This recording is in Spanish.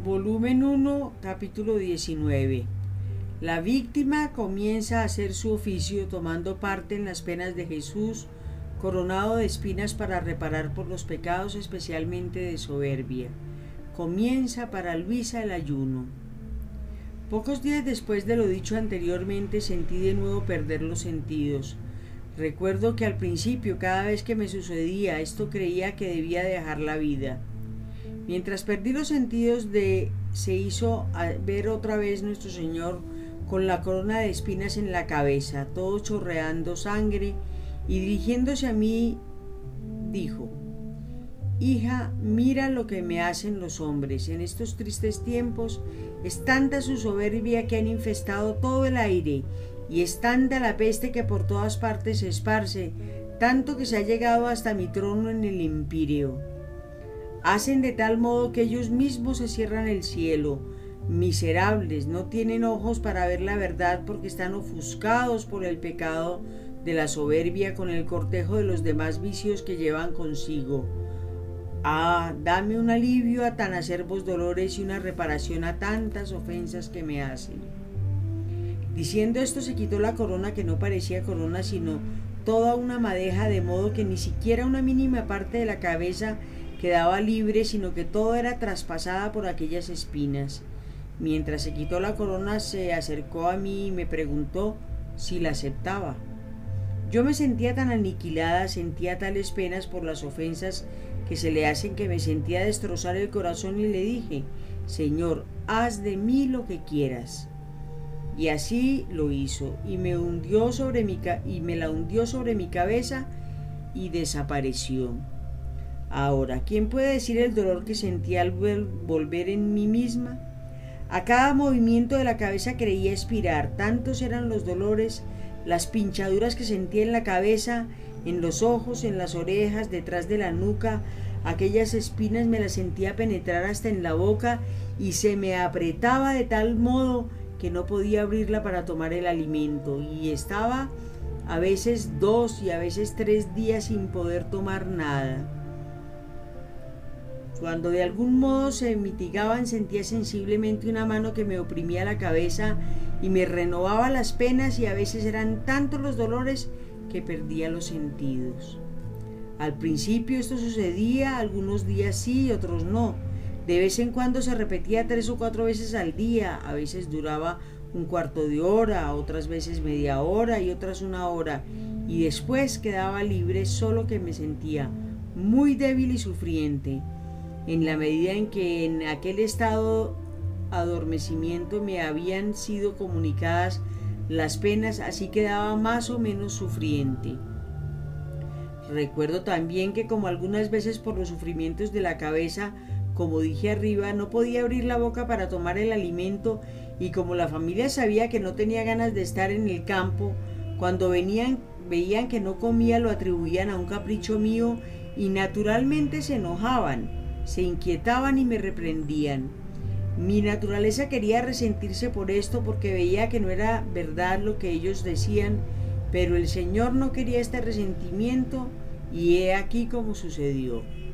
Volumen 1, capítulo 19. La víctima comienza a hacer su oficio tomando parte en las penas de Jesús, coronado de espinas para reparar por los pecados, especialmente de soberbia. Comienza para Luisa el ayuno. Pocos días después de lo dicho anteriormente, sentí de nuevo perder los sentidos. Recuerdo que al principio, cada vez que me sucedía esto, creía que debía dejar la vida. Mientras perdí los sentidos, se hizo ver otra vez nuestro Señor con la corona de espinas en la cabeza, todo chorreando sangre, y dirigiéndose a mí, dijo: Hija, mira lo que me hacen los hombres. En estos tristes tiempos es tanta su soberbia que han infestado todo el aire, y es tanta la peste que por todas partes se esparce, tanto que se ha llegado hasta mi trono en el empíreo. Hacen de tal modo que ellos mismos se cierran el cielo. Miserables, no tienen ojos para ver la verdad, porque están ofuscados por el pecado de la soberbia con el cortejo de los demás vicios que llevan consigo. Ah, dame un alivio a tan acerbos dolores y una reparación a tantas ofensas que me hacen. Diciendo esto, se quitó la corona, que no parecía corona sino toda una madeja, de modo que ni siquiera una mínima parte de la cabeza quedaba libre, sino que todo era traspasada por aquellas espinas. Mientras se quitó la corona, se acercó a mí y me preguntó si la aceptaba. Yo me sentía tan aniquilada, sentía tales penas por las ofensas que se le hacen, que me sentía destrozar el corazón, y le dije: Señor, haz de mí lo que quieras. Y así lo hizo, y me la hundió sobre mi cabeza y desapareció. Ahora, ¿quién puede decir el dolor que sentía al volver en mí misma? A cada movimiento de la cabeza creía expirar, tantos eran los dolores, las pinchaduras que sentía en la cabeza, en los ojos, en las orejas, detrás de la nuca. Aquellas espinas me las sentía penetrar hasta en la boca, y se me apretaba de tal modo que no podía abrirla para tomar el alimento, y estaba a veces 2 y a veces 3 días sin poder tomar nada. Cuando de algún modo se mitigaban, sentía sensiblemente una mano que me oprimía la cabeza y me renovaba las penas, y a veces eran tantos los dolores que perdía los sentidos. Al principio esto sucedía, algunos días sí y otros no. De vez en cuando se repetía 3 o 4 veces al día, a veces duraba un cuarto de hora, otras veces media hora y otras 1 hora, y después quedaba libre, solo que me sentía muy débil y sufriente. En la medida en que en aquel estado adormecimiento me habían sido comunicadas las penas, así quedaba más o menos sufriente. Recuerdo también que, como algunas veces por los sufrimientos de la cabeza, como dije arriba, no podía abrir la boca para tomar el alimento, y como la familia sabía que no tenía ganas de estar en el campo, cuando veían que no comía, lo atribuían a un capricho mío, y naturalmente se enojaban, se inquietaban y me reprendían. Mi naturaleza quería resentirse por esto, porque veía que no era verdad lo que ellos decían, pero el Señor no quería este resentimiento, y he aquí cómo sucedió.